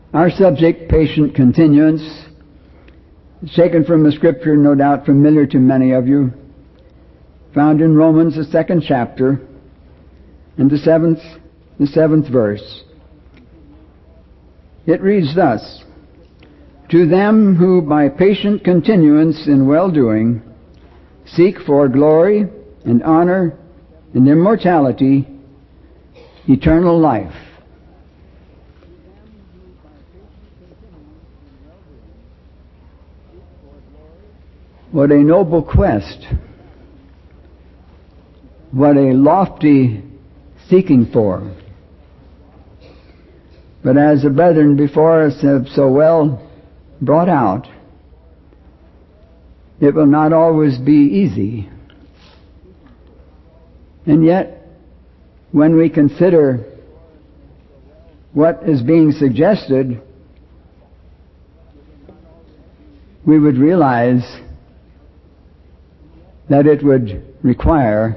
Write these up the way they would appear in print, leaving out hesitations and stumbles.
Our subject, patient continuance, is taken from a scripture no doubt familiar to many of you, found in Romans, the 2nd chapter, and the seventh verse. It reads thus, "To them who by patient continuance in well-doing seek for glory and honor and immortality, eternal life." What a noble quest. What a lofty seeking for. But as the brethren before us have so well brought out, it will not always be easy. And yet, when we consider what is being suggested, we would realize that it would require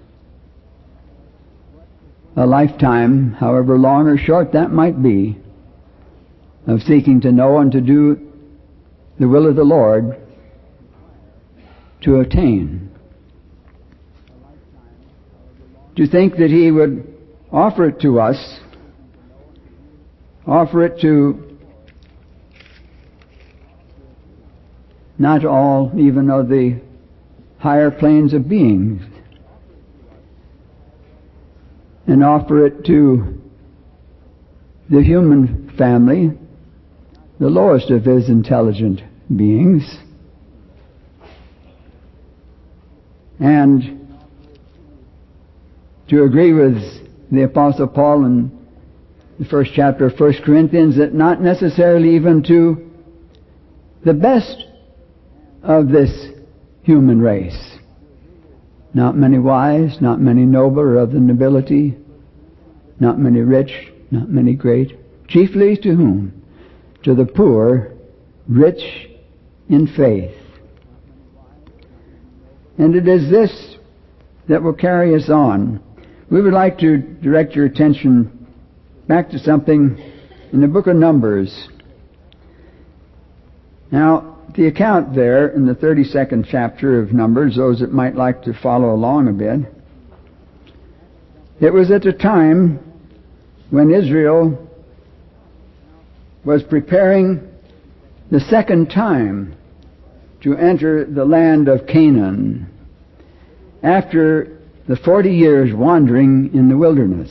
a lifetime, however long or short that might be, of seeking to know and to do the will of the Lord to attain. To think that He would offer it to us, offer it to not all even of the higher planes of beings, and offer it to the human family, the lowest of His intelligent beings, and to agree with the Apostle Paul in the 1st chapter of 1 Corinthians that not necessarily even to the best of this human race. Not many wise, not many noble or of the nobility, not many rich, not many great. Chiefly to whom? To the poor, rich in faith. And it is this that will carry us on. We would like to direct your attention back to something in the book of Numbers. Now, the account there in the 32nd chapter of Numbers, those that might like to follow along a bit, it was at the time when Israel was preparing the second time to enter the land of Canaan after the 40 years wandering in the wilderness.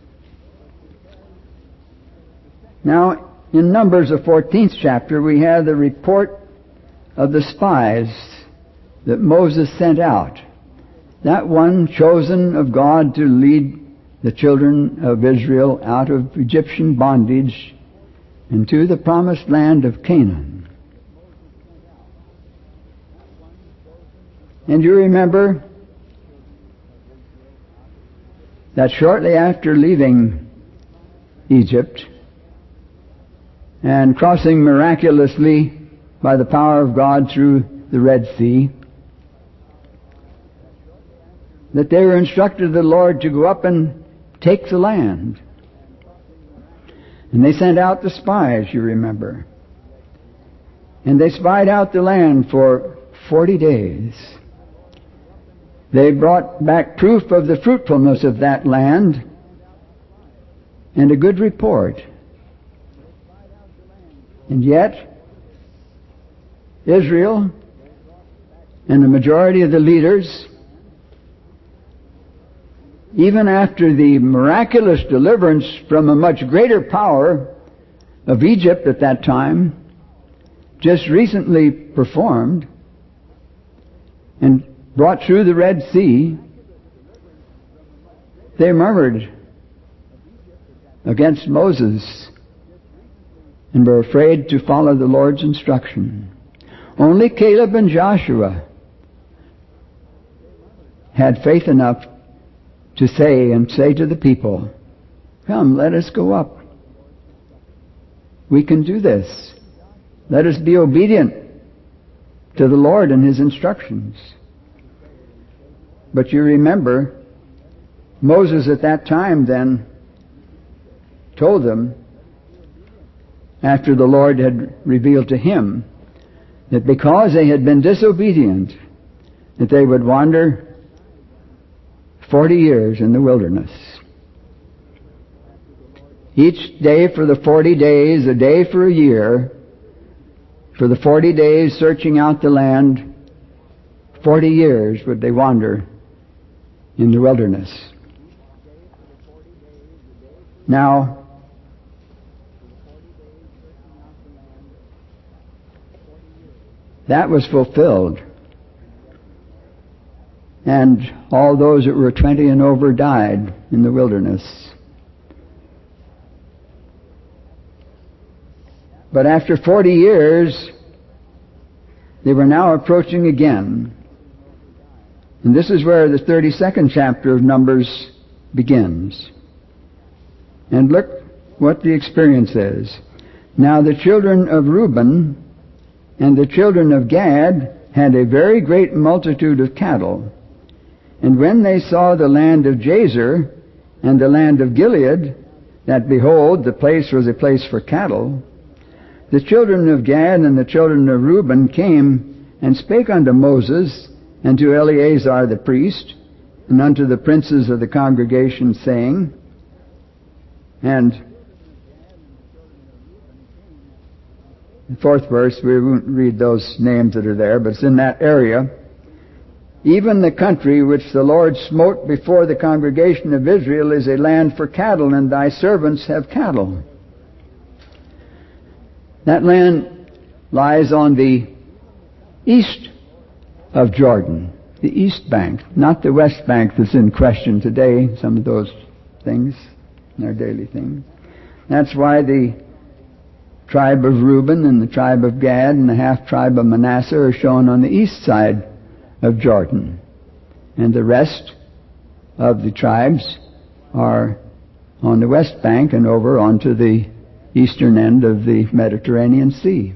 Now, in Numbers, the 14th chapter, we have the report of the spies that Moses sent out. That one chosen of God to lead the children of Israel out of Egyptian bondage into the promised land of Canaan. And you remember that shortly after leaving Egypt and crossing miraculously by the power of God through the Red Sea, that they were instructed of the Lord to go up and take the land. And they sent out the spies, you remember. And they spied out the land for 40 days. They brought back proof of the fruitfulness of that land and a good report. And yet, Israel and the majority of the leaders, even after the miraculous deliverance from a much greater power of Egypt at that time, just recently performed and brought through the Red Sea, they murmured against Moses and were afraid to follow the Lord's instruction. Only Caleb and Joshua had faith enough to say to the people, "Come, let us go up. We can do this. Let us be obedient to the Lord and His instructions." But you remember, Moses at that time then told them after the Lord had revealed to him that because they had been disobedient, that they would wander 40 years in the wilderness. Each day for the 40 days, a day for a year, for the 40 days searching out the land, 40 years would they wander in the wilderness. Now, that was fulfilled. And all those that were 20 and over died in the wilderness. But after 40 years, they were now approaching again. And this is where the 32nd chapter of Numbers begins. And look what the experience is. Now the children of Reuben and the children of Gad had a very great multitude of cattle. And when they saw the land of Jazer and the land of Gilead, that behold, the place was a place for cattle, the children of Gad and the children of Reuben came and spake unto Moses and to Eleazar the priest and unto the princes of the congregation, saying, and the fourth verse, we won't read those names that are there, but it's in that area. Even the country which the Lord smote before the congregation of Israel is a land for cattle, and thy servants have cattle. That land lies on the east of Jordan, the east bank, not the west bank that's in question today, some of those things, our daily things. That's why the tribe of Reuben and the tribe of Gad and the half-tribe of Manasseh are shown on the east side of Jordan. And the rest of the tribes are on the west bank and over onto the eastern end of the Mediterranean Sea.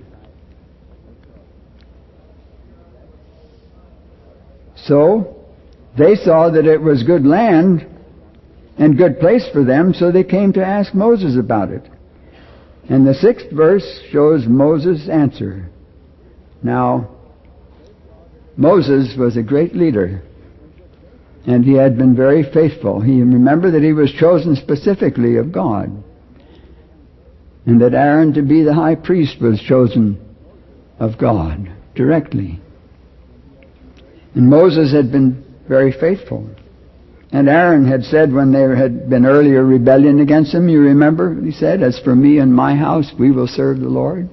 So, they saw that it was good land and good place for them, so they came to ask Moses about it. And the 6th verse shows Moses' answer. Now, Moses was a great leader, and he had been very faithful. Remember that he was chosen specifically of God, and that Aaron to be the high priest was chosen of God directly. And Moses had been very faithful. And Aaron had said when there had been earlier rebellion against him, you remember, he said, as for me and my house, we will serve the Lord.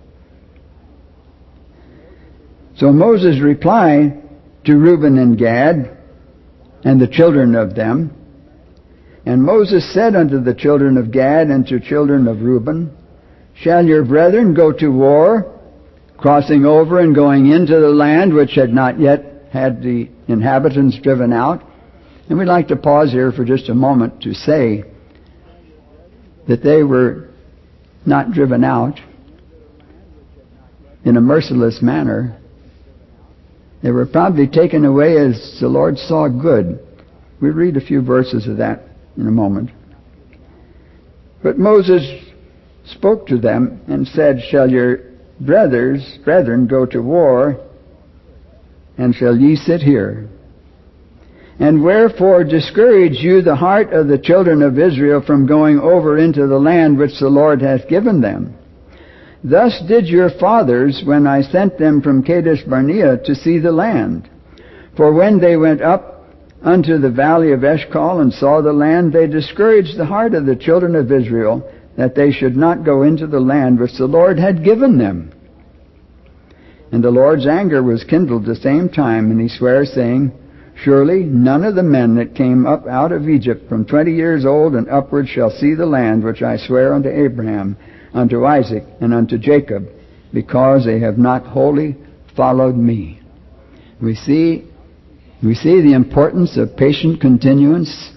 So Moses' reply to Reuben and Gad and the children of them, and Moses said unto the children of Gad and to children of Reuben, shall your brethren go to war, crossing over and going into the land which had not yet had the inhabitants driven out? And we'd like to pause here for just a moment to say that they were not driven out in a merciless manner. They were probably taken away as the Lord saw good. We'll read a few verses of that in a moment. But Moses spoke to them and said, shall your brethren go to war, and shall ye sit here? And wherefore discourage you the heart of the children of Israel from going over into the land which the Lord hath given them? Thus did your fathers when I sent them from Kadesh Barnea to see the land. For when they went up unto the valley of Eshcol and saw the land, they discouraged the heart of the children of Israel, that they should not go into the land which the Lord had given them. And the Lord's anger was kindled the same time, and he sware, saying, surely none of the men that came up out of Egypt from 20 years old and upward shall see the land which I swear unto Abraham, unto Isaac, and unto Jacob, because they have not wholly followed me. We see the importance of patient continuance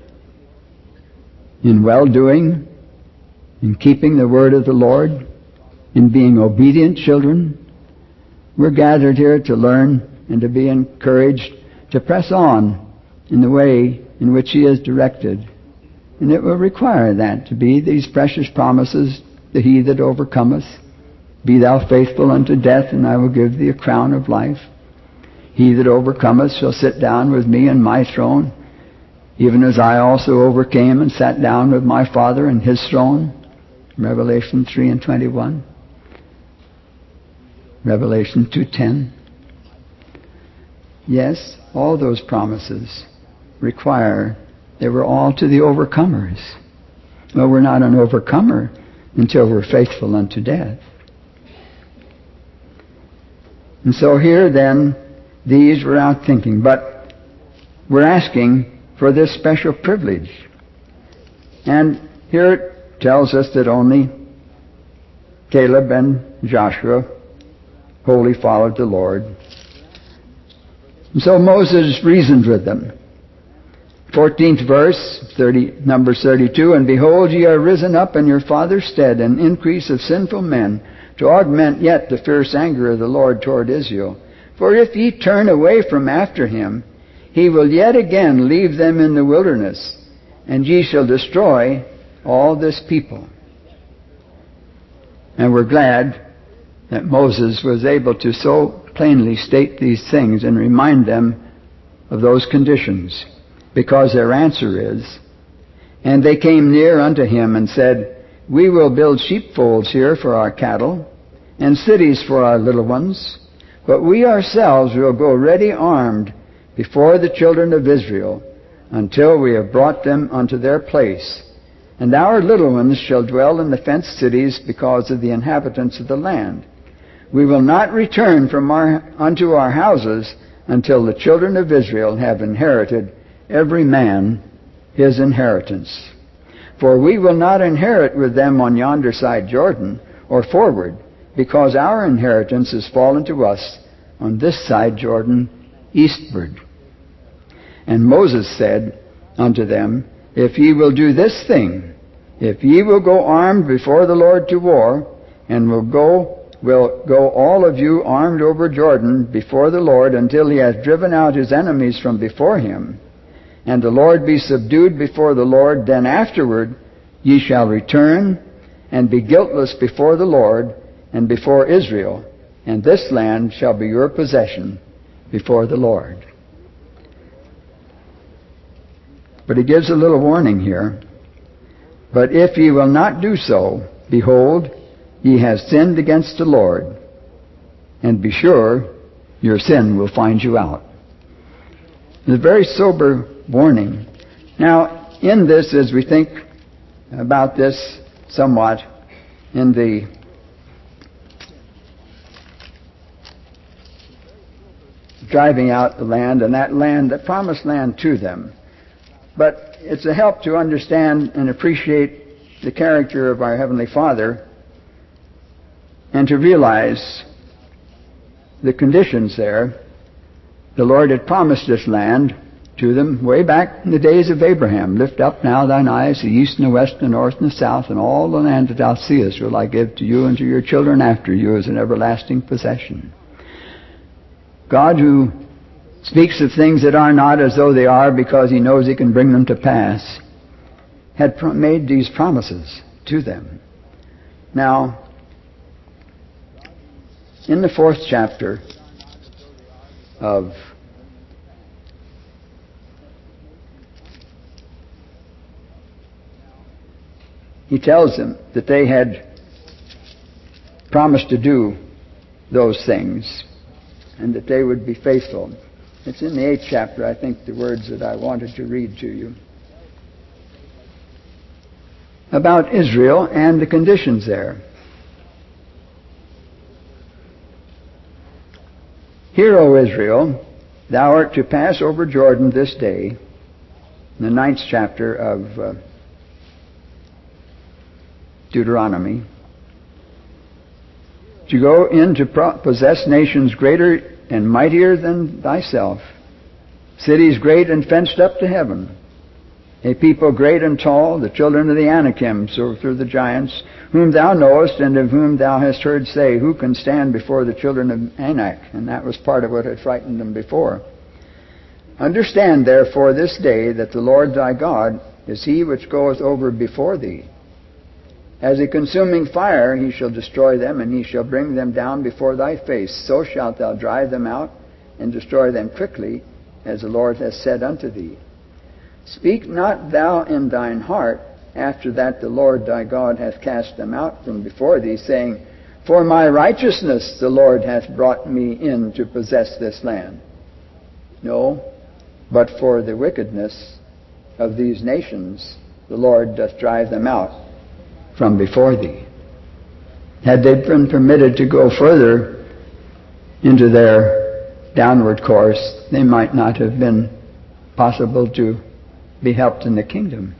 in well-doing, in keeping the word of the Lord, in being obedient children. We're gathered here to learn and to be encouraged to press on in the way in which He has directed. And it will require that to be these precious promises that he that overcometh, be thou faithful unto death, and I will give thee a crown of life. He that overcometh shall sit down with me in my throne, even as I also overcame and sat down with my Father in his throne. Revelation 3:21. Revelation 2:10. Yes, all those promises require, they were all to the overcomers. Well, we're not an overcomer until we're faithful unto death. And so here then, these were out thinking, but we're asking for this special privilege. And here it tells us that only Caleb and Joshua wholly followed the Lord. And so Moses reasoned with them. 14th verse, Numbers 32, and behold, ye are risen up in your father's stead an increase of sinful men, to augment yet the fierce anger of the Lord toward Israel. For if ye turn away from after him, he will yet again leave them in the wilderness, and ye shall destroy all this people. And we're glad that Moses was able to so plainly state these things and remind them of those conditions, because their answer is, and they came near unto him and said, we will build sheepfolds here for our cattle, and cities for our little ones, but we ourselves will go ready armed before the children of Israel, until we have brought them unto their place. And our little ones shall dwell in the fenced cities because of the inhabitants of the land. We will not return from unto our houses until the children of Israel have inherited every man his inheritance. For we will not inherit with them on yonder side Jordan, or forward, because our inheritance is fallen to us on this side Jordan eastward. And Moses said unto them, if ye will do this thing, if ye will go armed before the Lord to war, and will go all of you armed over Jordan before the Lord until he hath driven out his enemies from before him, and the Lord be subdued before the Lord, then afterward ye shall return and be guiltless before the Lord and before Israel, and this land shall be your possession before the Lord. But he gives a little warning here. But if ye will not do so, behold, ye have sinned against the Lord, and be sure your sin will find you out. It's a very sober warning. Now, in this, as we think about this somewhat, in the driving out the land, and that land, the promised land to them. But it's a help to understand and appreciate the character of our Heavenly Father, and to realize the conditions there. The Lord had promised this land to them way back in the days of Abraham. Lift up now thine eyes to the east and the west and the north and the south, and all the land that thou seest will I give to you and to your children after you as an everlasting possession. God, who speaks of things that are not as though they are because he knows he can bring them to pass, had made these promises to them. Now, in the 4th chapter of he tells them that they had promised to do those things and that they would be faithful. It's in the 8th chapter, I think, the words that I wanted to read to you about Israel and the conditions there. Hear, O Israel, thou art to pass over Jordan this day, in the 9th chapter of Deuteronomy, to go in to possess nations greater and mightier than thyself, cities great and fenced up to heaven, a people great and tall, the children of the Anakim, so through the giants, whom thou knowest and of whom thou hast heard say, who can stand before the children of Anak? And that was part of what had frightened them before. Understand therefore this day that the Lord thy God is he which goeth over before thee. As a consuming fire he shall destroy them, and he shall bring them down before thy face. So shalt thou drive them out, and destroy them quickly, as the Lord hath said unto thee. Speak not thou in thine heart, after that the Lord thy God hath cast them out from before thee, saying, For my righteousness the Lord hath brought me in to possess this land. No, but for the wickedness of these nations the Lord doth drive them out from before thee. Had they been permitted to go further into their downward course, they might not have been possible to be helped in the kingdom.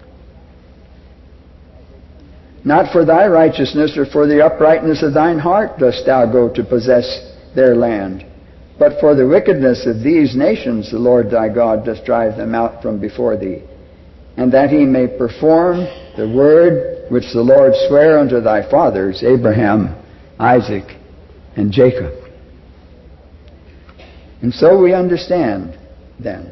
Not for thy righteousness or for the uprightness of thine heart dost thou go to possess their land, but for the wickedness of these nations the Lord thy God doth drive them out from before thee, and that he may perform the word which the Lord sware unto thy fathers, Abraham, Isaac, and Jacob. And so we understand then.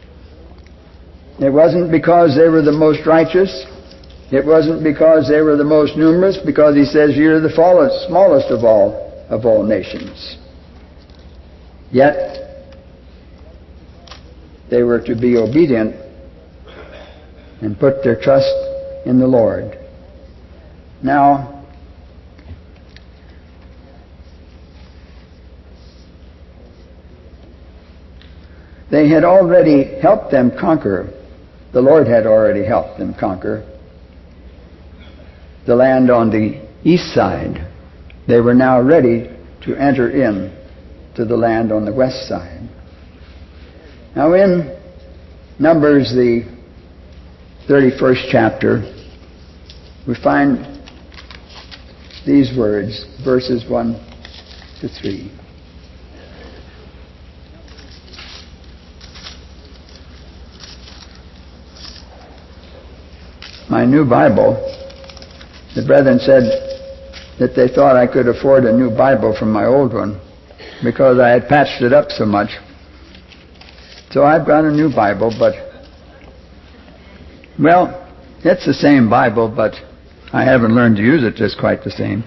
It wasn't because they were the most righteous. It wasn't because they were the most numerous, because he says, You're the smallest of all nations. Yet, they were to be obedient and put their trust in the Lord. Now, they had already helped them conquer. The Lord had already helped them conquer the land on the east side. They were now ready to enter in to the land on the west side. Now in Numbers, the 31st chapter, we find these words, verses 1 to 3. My new Bible, the brethren said that they thought I could afford a new Bible from my old one because I had patched it up so much. So I've got a new Bible, but, well, it's the same Bible, but I haven't learned to use it just quite the same.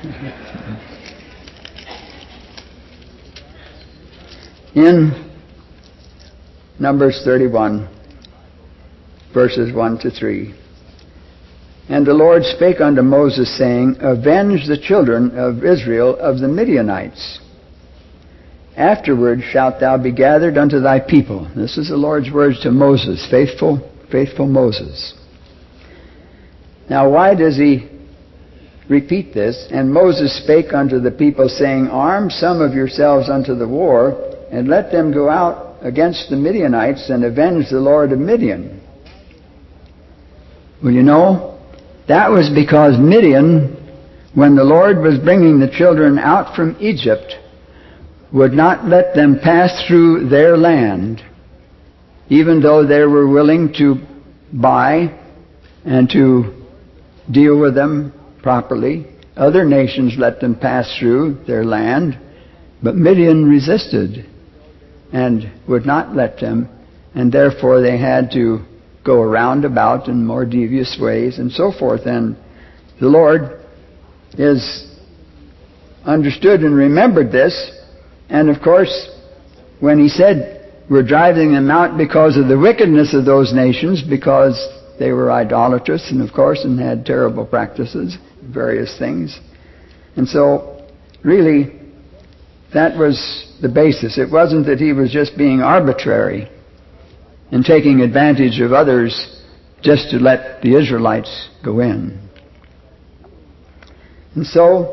In Numbers 31, verses 1 to 3. And the Lord spake unto Moses, saying, Avenge the children of Israel of the Midianites. Afterward shalt thou be gathered unto thy people. This is the Lord's words to Moses, faithful Moses. Now why does he repeat this? And Moses spake unto the people, saying, Arm some of yourselves unto the war, and let them go out against the Midianites, and avenge the Lord of Midian. Well, you know, that was because Midian, when the Lord was bringing the children out from Egypt, would not let them pass through their land, even though they were willing to buy and to deal with them properly. Other nations let them pass through their land, but Midian resisted and would not let them, and therefore they had to go around about in more devious ways and so forth. And the Lord is understood and remembered this, and of course, when he said we're driving them out because of the wickedness of those nations, because they were idolatrous, and of course, and had terrible practices, various things. And so, really, that was the basis. It wasn't that he was just being arbitrary and taking advantage of others just to let the Israelites go in. And so,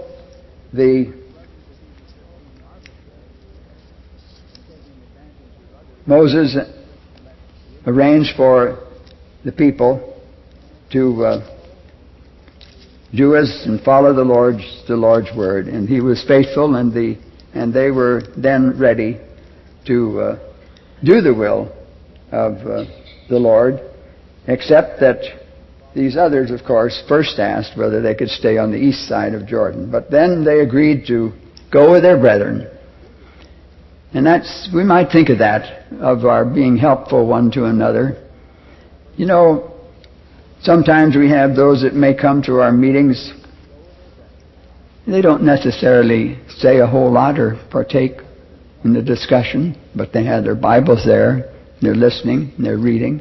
Moses arranged for the people to do as and follow the Lord's word, and he was faithful, and they were then ready to do the will of the Lord, except that these others, of course, first asked whether they could stay on the east side of Jordan. But then they agreed to go with their brethren. And we might think of that, of our being helpful one to another. You know, Sometimes we have those that may come to our meetings. They don't necessarily say a whole lot or partake in the discussion, but they have their Bibles there, they're listening, they're reading.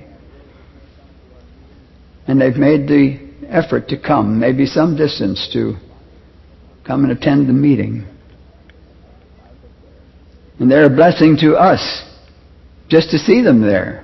And they've made the effort to come, maybe some distance, to come and attend the meeting. And they're a blessing to us just to see them there.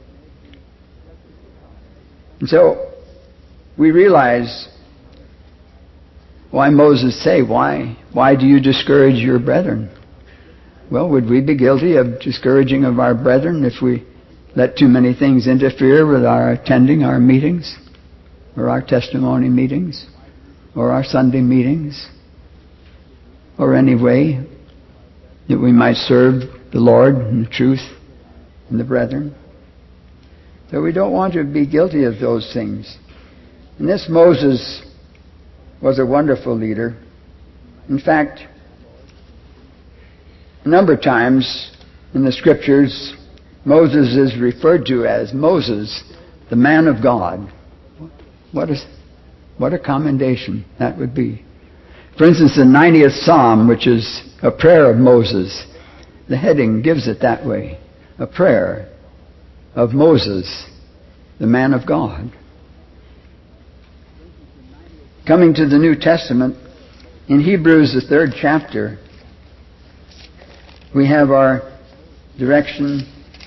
And so we realize why Moses say, why do you discourage your brethren? Well, would we be guilty of discouraging of our brethren if we let too many things interfere with our attending our meetings, or our testimony meetings, or our Sunday meetings, or any way that we might serve the Lord in the truth and the brethren? So we don't want to be guilty of those things. And this Moses was a wonderful leader. In fact, a number of times in the Scriptures, Moses is referred to as Moses, the man of God. What a commendation that would be. For instance, the 90th Psalm, which is a prayer of Moses, the heading gives it that way. A prayer of Moses, the man of God. Coming to the New Testament, in Hebrews, the 3rd chapter, we have our direction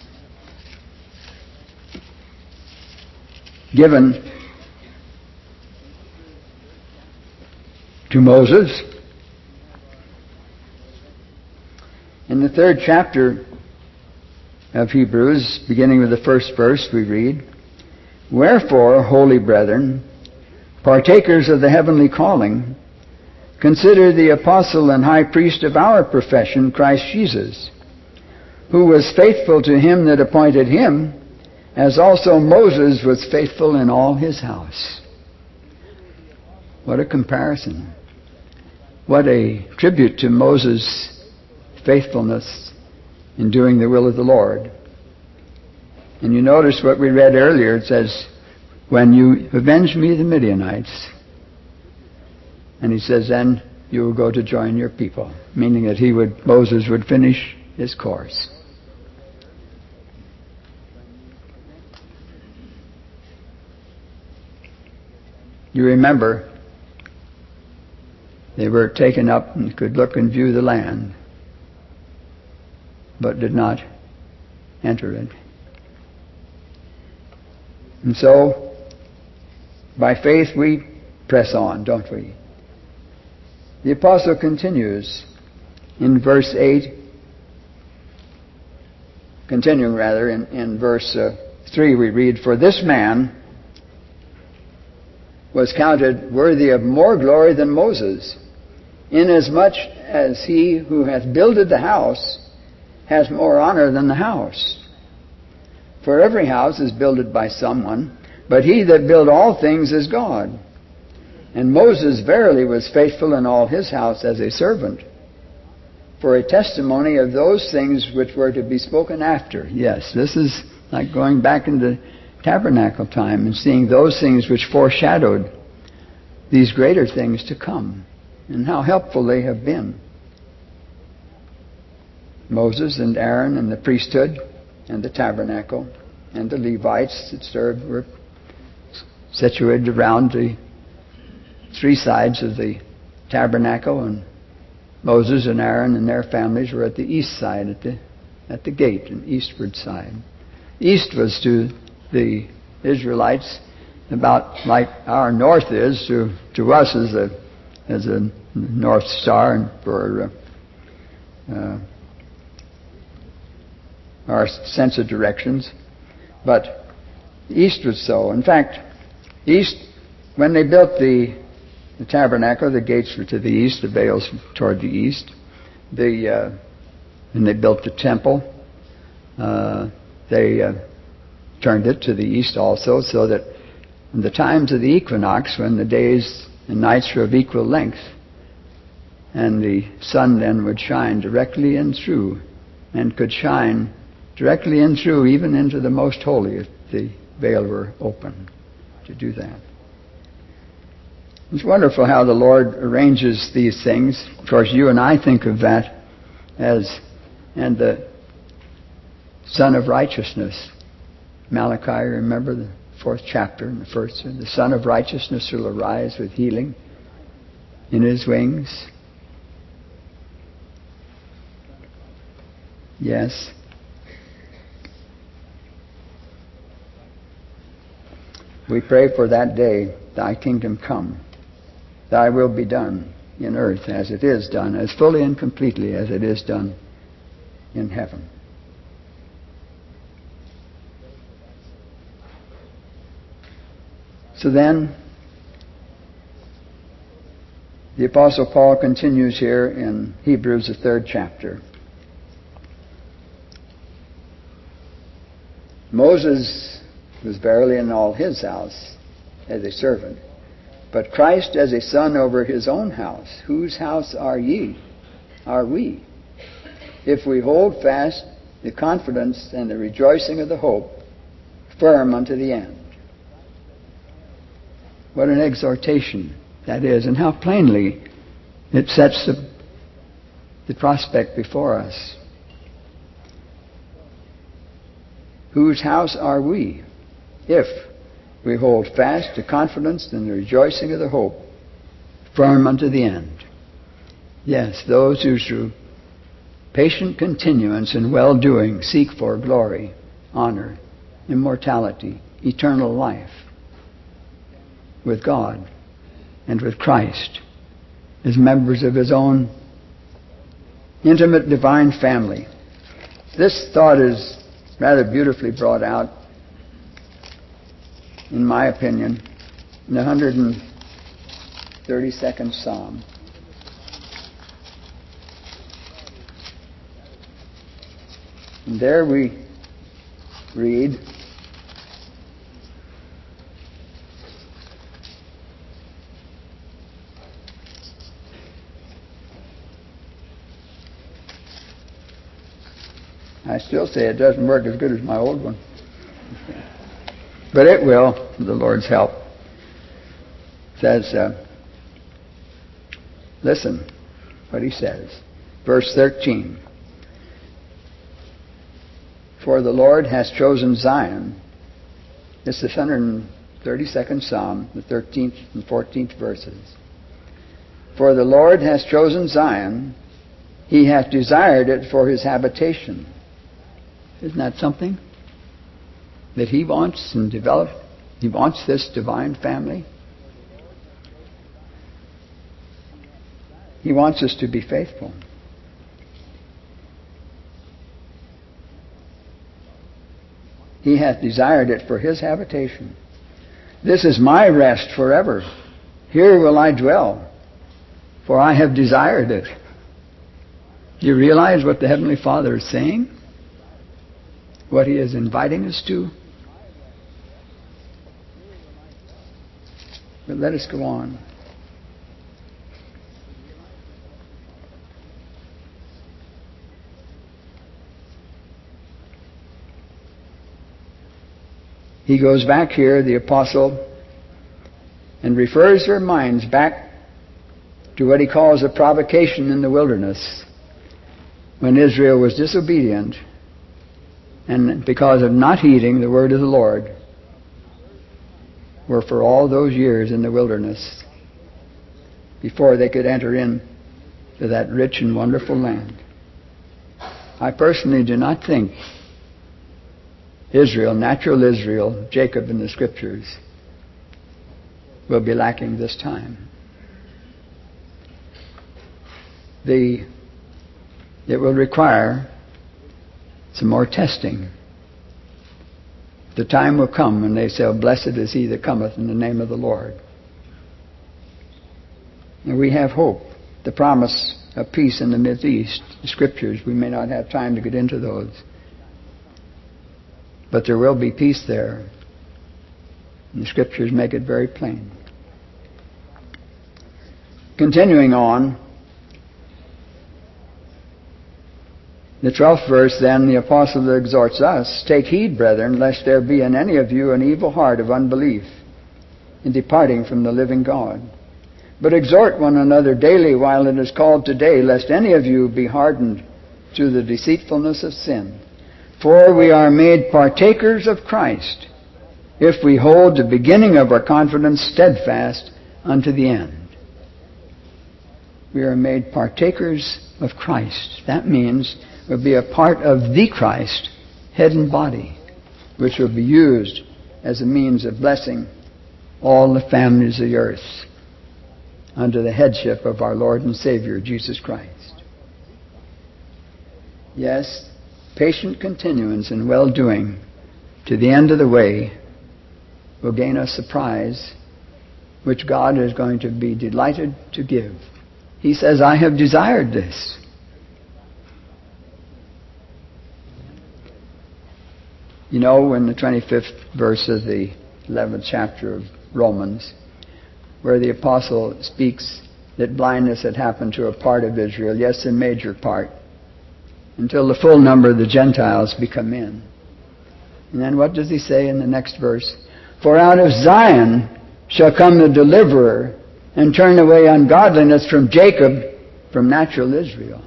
given to Moses. In the 3rd chapter of Hebrews, beginning with the first verse, we read, "Wherefore, holy brethren, partakers of the heavenly calling, consider the apostle and high priest of our profession, Christ Jesus, who was faithful to him that appointed him, as also Moses was faithful in all his house." What a comparison. What a tribute to Moses' faithfulness in doing the will of the Lord. And you notice what we read earlier. It says, "When you avenge me the Midianites," and he says, "then you will go to join your people," meaning that Moses would finish his course. You remember, they were taken up and could look and view the land, but did not enter it. And so, by faith we press on, don't we? The apostle continues in verse 8, continuing rather, in verse 3 we read, "For this man was counted worthy of more glory than Moses, inasmuch as he who hath builded the house has more honor than the house. For every house is builded by someone, but he that built all things is God. And Moses verily was faithful in all his house as a servant, for a testimony of those things which were to be spoken after." Yes, this is like going back into tabernacle time and seeing those things which foreshadowed these greater things to come, and how helpful they have been. Moses and Aaron and the priesthood and the tabernacle and the Levites that served were situated around the three sides of the tabernacle, and Moses and Aaron and their families were at the east side, at the gate, and eastward side. East was to the Israelites about like our north is to us as a north star, and for our sense of directions. But east was so. In fact, east, when they built the tabernacle, the gates were to the east, the veils toward the east. And they built the temple. They turned it to the east also, so that in the times of the equinox, when the days and nights were of equal length, and the sun then would shine directly in through, and could shine directly in through even into the most holy if the veil were open. to do that. It's wonderful how the Lord arranges these things. Of course, you and I think of that as, and the Son of Righteousness. Malachi, remember the 4th chapter and the 1st. The Son of Righteousness will arise with healing in his wings. Yes. We pray for that day, thy kingdom come, thy will be done in earth as it is done, as fully and completely as it is done in heaven. So then, the Apostle Paul continues here in Hebrews, the 3rd chapter. Moses was verily in all his house as a servant, but Christ as a son over his own house. Whose house are ye? Are we? If we hold fast the confidence and the rejoicing of the hope firm unto the end. What an exhortation that is, and how plainly it sets the prospect before us. Whose house are we, if we hold fast the confidence and the rejoicing of the hope firm unto the end? Yes, those who through patient continuance in well-doing seek for glory, honor, immortality, eternal life with God and with Christ as members of his own intimate divine family. This thought is rather beautifully brought out, in my opinion, in the 132nd Psalm. And there we read, I still say it doesn't work as good as my old one. But it will, with the Lord's help. It says, listen what he says. Verse 13. For the Lord has chosen Zion. This is the 132nd Psalm, the 13th and 14th verses. For the Lord has chosen Zion. He hath desired it for his habitation. Isn't that something that he wants and developed? He wants this divine family. He wants us to be faithful. He hath desired it for his habitation. This is my rest forever. Here will I dwell, for I have desired it. Do you realize what the Heavenly Father is saying? What he is inviting us to? But let us go on. He goes back here, the apostle, and refers their minds back to what he calls a provocation in the wilderness, when Israel was disobedient and because of not heeding the word of the Lord, were for all those years in the wilderness before they could enter in to that rich and wonderful land. I personally do not think Israel, natural Israel, Jacob in the Scriptures, will be lacking this time. It will require some more testing. The time will come when they say, oh, blessed is he that cometh in the name of the Lord. And we have hope, the promise of peace in the Mideast. The Scriptures, we may not have time to get into those. But there will be peace there. And the Scriptures make it very plain. Continuing on, the 12th verse, then, the apostle exhorts us, take heed, brethren, lest there be in any of you an evil heart of unbelief in departing from the living God. But exhort one another daily while it is called today, lest any of you be hardened through the deceitfulness of sin. For we are made partakers of Christ, if we hold the beginning of our confidence steadfast unto the end. We are made partakers of Christ. That means we'll be a part of the Christ, head and body, which will be used as a means of blessing all the families of the earth under the headship of our Lord and Savior, Jesus Christ. Yes, patient continuance in well-doing to the end of the way will gain us a prize which God is going to be delighted to give. He says, I have desired this. You know, in the 25th verse of the 11th chapter of Romans, where the apostle speaks that blindness had happened to a part of Israel, yes, a major part, until the full number of the Gentiles become in. And then what does he say in the next verse? For out of Zion shall come the deliverer, and turn away ungodliness from Jacob, from natural Israel.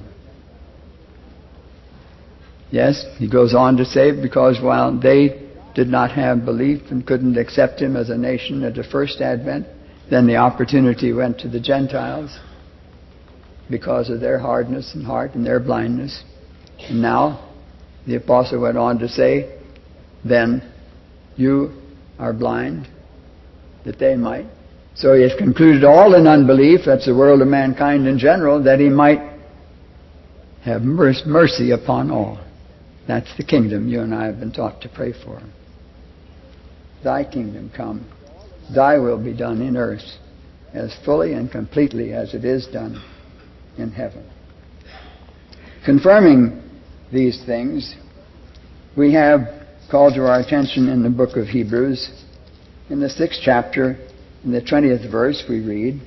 Yes, he goes on to say, because while they did not have belief and couldn't accept him as a nation at the first advent, then the opportunity went to the Gentiles because of their hardness and heart and their blindness. And now the apostle went on to say, then you are blind, that they might. So he has concluded all in unbelief, that's the world of mankind in general, that he might have mercy upon all. That's the kingdom you and I have been taught to pray for. Thy kingdom come, thy will be done in earth as fully and completely as it is done in heaven. Confirming these things, we have called to our attention in the book of Hebrews, in the 6th chapter, in the 20th verse, we read,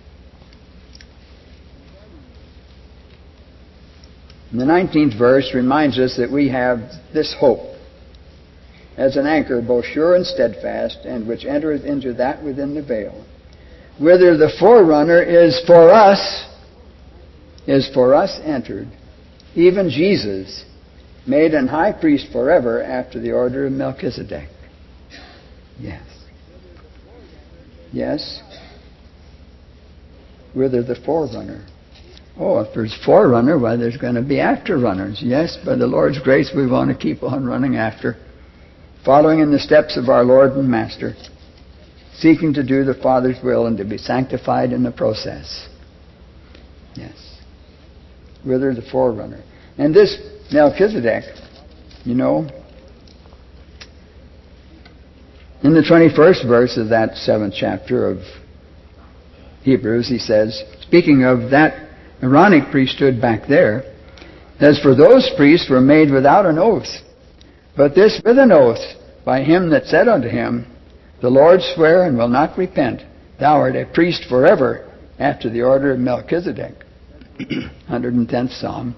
and the 19th verse reminds us that we have this hope as an anchor both sure and steadfast, and which entereth into that within the veil, whither the forerunner is for us entered, even Jesus, made an high priest forever after the order of Melchizedek. Yes. Yes. Whither the forerunner. Oh, if there's forerunner, why there's going to be afterrunners. Yes, by the Lord's grace we want to keep on running after, following in the steps of our Lord and Master, seeking to do the Father's will and to be sanctified in the process. Yes. Whither the forerunner. And this Melchizedek, you know, in the 21st verse of that 7th chapter of Hebrews, he says, speaking of that Aaronic priesthood back there, as for those priests were made without an oath, but this with an oath, by him that said unto him, the Lord swear and will not repent, thou art a priest forever after the order of Melchizedek. 110th Psalm.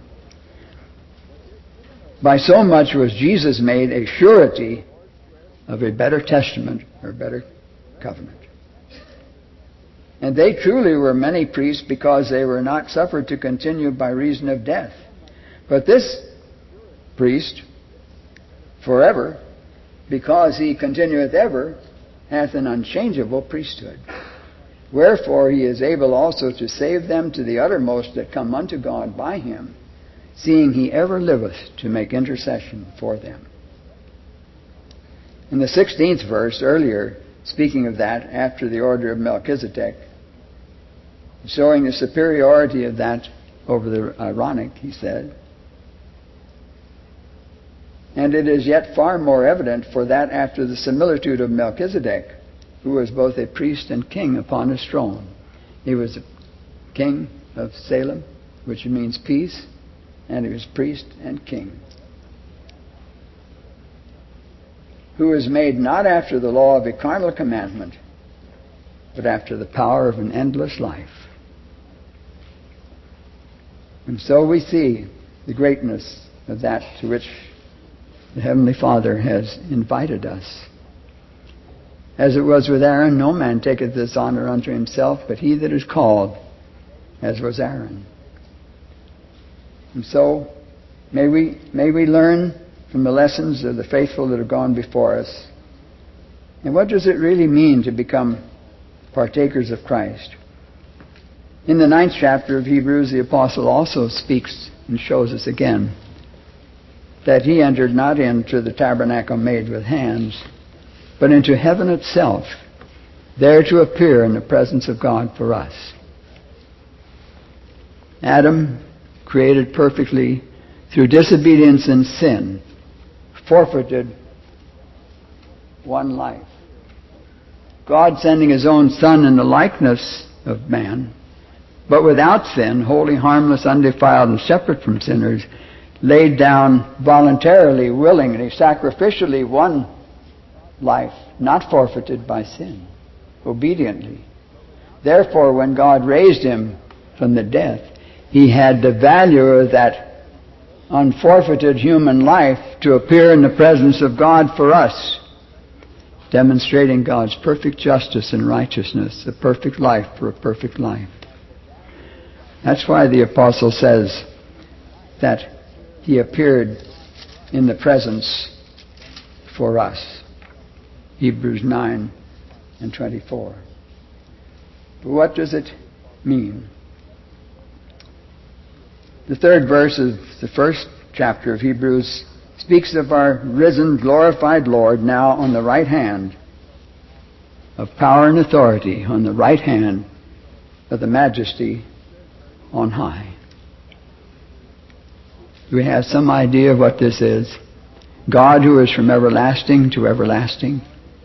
By so much was Jesus made a surety of a better testament or better covenant. And they truly were many priests because they were not suffered to continue by reason of death. But this priest, forever, because he continueth ever, hath an unchangeable priesthood. Wherefore he is able also to save them to the uttermost that come unto God by him, seeing he ever liveth to make intercession for them. In the 16th verse, earlier, speaking of that, after the order of Melchizedek, showing the superiority of that over the Aaronic, he said, and it is yet far more evident for that after the similitude of Melchizedek, who was both a priest and king upon his throne. He was a king of Salem, which means peace, and he was priest and king, who is made not after the law of a carnal commandment, but after the power of an endless life. And so we see the greatness of that to which the Heavenly Father has invited us. As it was with Aaron, no man taketh this honor unto himself, but he that is called, as was Aaron. And so, may we learn from the lessons of the faithful that have gone before us. And what does it really mean to become partakers of Christ? In the 9th chapter of Hebrews, the apostle also speaks and shows us again that he entered not into the tabernacle made with hands, but into heaven itself, there to appear in the presence of God for us. Adam, created perfectly through disobedience and sin, forfeited one life. God sending His own Son in the likeness of man, but without sin, holy, harmless, undefiled, and separate from sinners, laid down voluntarily, willingly, sacrificially one life, not forfeited by sin, obediently. Therefore, when God raised Him from the dead, He had the value of that unforfeited human life to appear in the presence of God for us, demonstrating God's perfect justice and righteousness, a perfect life for a perfect life. That's why the apostle says that He appeared in the presence for us. Hebrews 9 and 24. But what does it mean? The 3rd verse of the 1st chapter of Hebrews speaks of our risen, glorified Lord now on the right hand of power and authority, on the right hand of the majesty on high. Do we have some idea of what this is? God who is from everlasting to everlasting,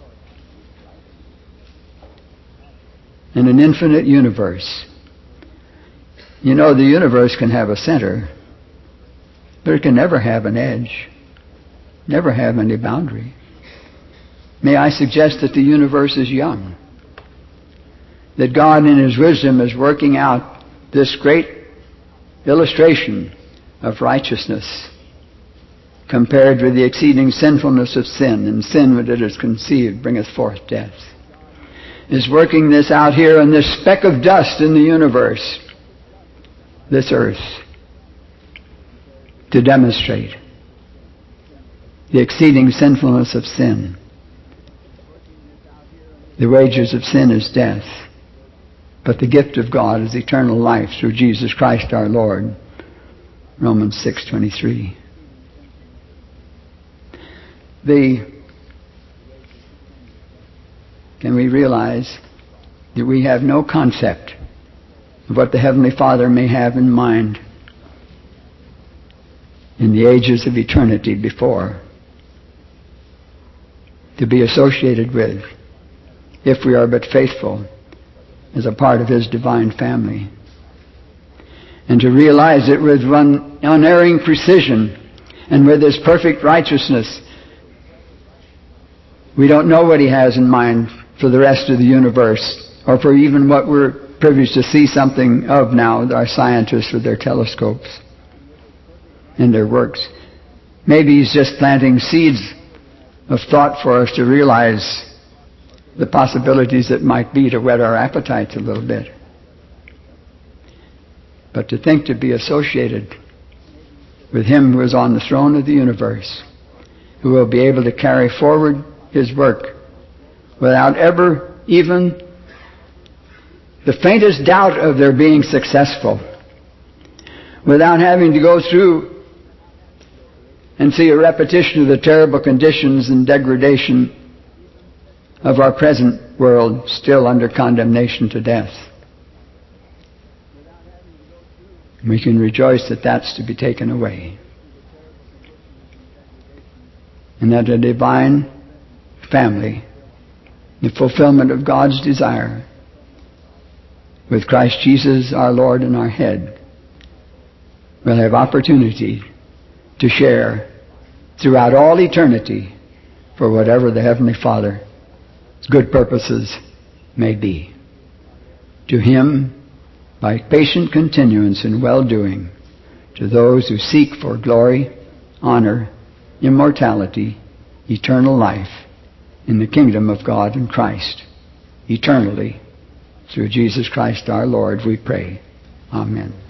in an infinite universe. You know, the universe can have a center, but it can never have an edge, never have any boundary. May I suggest that the universe is young, that God in His wisdom is working out this great illustration of righteousness compared with the exceeding sinfulness of sin, and sin when it is conceived bringeth forth death. Is working this out here in this speck of dust in the universe, this earth, to demonstrate the exceeding sinfulness of sin. The wages of sin is death, but the gift of God is eternal life through Jesus Christ our Lord. Romans 6:23. Can we realize that we have no concept of what the Heavenly Father may have in mind in the ages of eternity before to be associated with, if we are but faithful as a part of His divine family, and to realize it with one unerring precision and with His perfect righteousness. We don't know what He has in mind for the rest of the universe, or for even what we're privileged to see something of now with our scientists with their telescopes and their works. Maybe He's just planting seeds of thought for us to realize the possibilities that might be, to whet our appetites a little bit. But to think to be associated with Him who is on the throne of the universe, who will be able to carry forward His work without ever even the faintest doubt of their being successful, without having to go through and see a repetition of the terrible conditions and degradation of our present world, still under condemnation to death. We can rejoice that that's to be taken away, and that a divine family, the fulfillment of God's desire, with Christ Jesus our Lord and our head, will have opportunity to share throughout all eternity for whatever the Heavenly Father's good purposes may be. To Him, by patient continuance in well-doing, to those who seek for glory, honor, immortality, eternal life, in the kingdom of God and Christ eternally. Through Jesus Christ our Lord we pray. Amen.